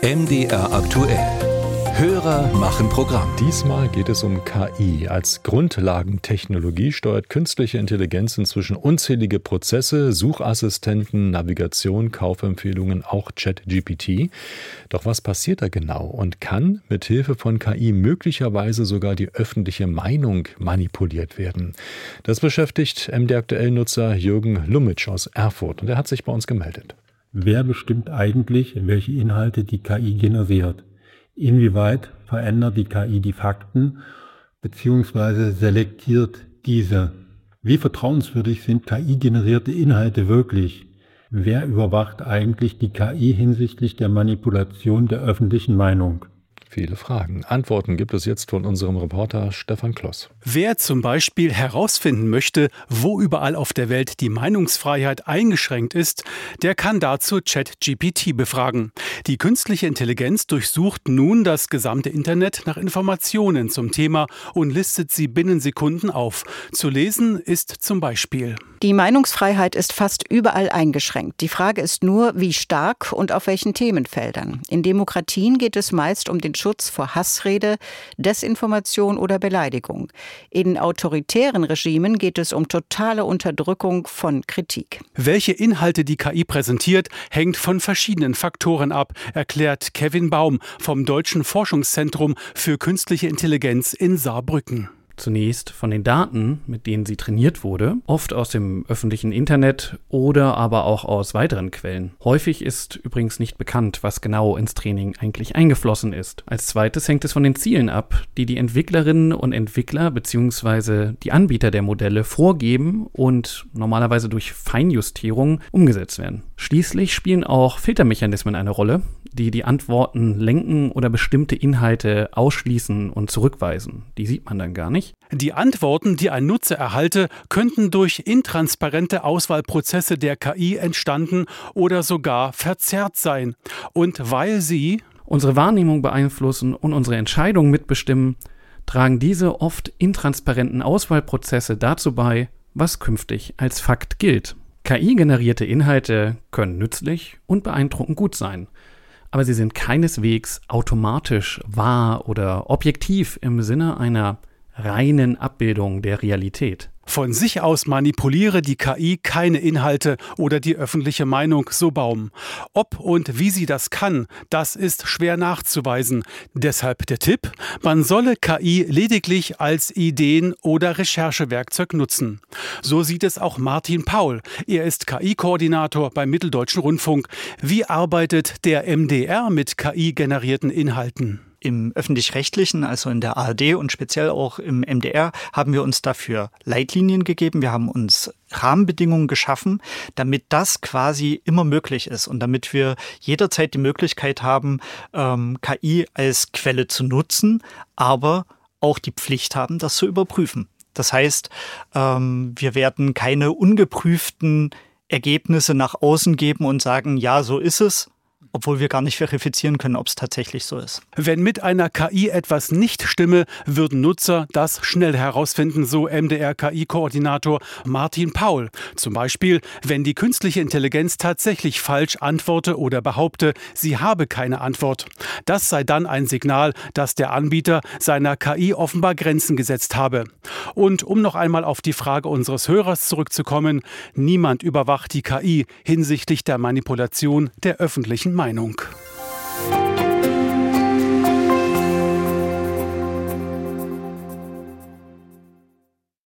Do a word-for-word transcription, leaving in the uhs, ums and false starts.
M D R aktuell. Hörer machen Programm. Diesmal geht es um K I. Als Grundlagentechnologie steuert künstliche Intelligenz inzwischen unzählige Prozesse, Suchassistenten, Navigation, Kaufempfehlungen, auch ChatGPT. Doch was passiert da genau und kann mit Hilfe von K I möglicherweise sogar die öffentliche Meinung manipuliert werden? Das beschäftigt M D R-Aktuell-Nutzer Jürgen Lummitsch aus Erfurt und er hat sich bei uns gemeldet. Wer bestimmt eigentlich, welche Inhalte die K I generiert? Inwieweit verändert die K I die Fakten bzw. selektiert diese? Wie vertrauenswürdig sind K I-generierte Inhalte wirklich? Wer überwacht eigentlich die K I hinsichtlich der Manipulation der öffentlichen Meinung? Viele Fragen. Antworten gibt es jetzt von unserem Reporter Stefan Kloss. Wer zum Beispiel herausfinden möchte, wo überall auf der Welt die Meinungsfreiheit eingeschränkt ist, der kann dazu ChatGPT befragen. Die künstliche Intelligenz durchsucht nun das gesamte Internet nach Informationen zum Thema und listet sie binnen Sekunden auf. Zu lesen ist zum Beispiel: Die Meinungsfreiheit ist fast überall eingeschränkt. Die Frage ist nur, wie stark und auf welchen Themenfeldern. In Demokratien geht es meist um den Schutz vor Hassrede, Desinformation oder Beleidigung. In autoritären Regimen geht es um totale Unterdrückung von Kritik. Welche Inhalte die K I präsentiert, hängt von verschiedenen Faktoren ab, erklärt Kevin Baum vom Deutschen Forschungszentrum für Künstliche Intelligenz in Saarbrücken. Zunächst von den Daten, mit denen sie trainiert wurde, oft aus dem öffentlichen Internet oder aber auch aus weiteren Quellen. Häufig ist übrigens nicht bekannt, was genau ins Training eigentlich eingeflossen ist. Als zweites hängt es von den Zielen ab, die die Entwicklerinnen und Entwickler bzw. die Anbieter der Modelle vorgeben und normalerweise durch Feinjustierung umgesetzt werden. Schließlich spielen auch Filtermechanismen eine Rolle, die die Antworten lenken oder bestimmte Inhalte ausschließen und zurückweisen. Die sieht man dann gar nicht. Die Antworten, die ein Nutzer erhalte, könnten durch intransparente Auswahlprozesse der K I entstanden oder sogar verzerrt sein. Und weil sie unsere Wahrnehmung beeinflussen und unsere Entscheidungen mitbestimmen, tragen diese oft intransparenten Auswahlprozesse dazu bei, was künftig als Fakt gilt. K I-generierte Inhalte können nützlich und beeindruckend gut sein. Aber sie sind keineswegs automatisch wahr oder objektiv im Sinne einer reinen Abbildung der Realität. Von sich aus manipuliere die K I keine Inhalte oder die öffentliche Meinung, so Baum. Ob und wie sie das kann, das ist schwer nachzuweisen. Deshalb der Tipp: Man solle K I lediglich als Ideen- oder Recherchewerkzeug nutzen. So sieht es auch Martin Paul. Er ist K I-Koordinator beim Mitteldeutschen Rundfunk. Wie arbeitet der M D R mit K I-generierten Inhalten? Im Öffentlich-Rechtlichen, also in der A R D und speziell auch im M D R, haben wir uns dafür Leitlinien gegeben. Wir haben uns Rahmenbedingungen geschaffen, damit das quasi immer möglich ist und damit wir jederzeit die Möglichkeit haben, ähm, K I als Quelle zu nutzen, aber auch die Pflicht haben, das zu überprüfen. Das heißt, ähm, wir werden keine ungeprüften Ergebnisse nach außen geben und sagen, ja, so ist es, obwohl wir gar nicht verifizieren können, ob es tatsächlich so ist. Wenn mit einer K I etwas nicht stimme, würden Nutzer das schnell herausfinden, so M D R-K I-Koordinator Martin Paul. Zum Beispiel, wenn die künstliche Intelligenz tatsächlich falsch antworte oder behaupte, sie habe keine Antwort. Das sei dann ein Signal, dass der Anbieter seiner K I offenbar Grenzen gesetzt habe. Und um noch einmal auf die Frage unseres Hörers zurückzukommen: Niemand überwacht die K I hinsichtlich der Manipulation der öffentlichen Meinung.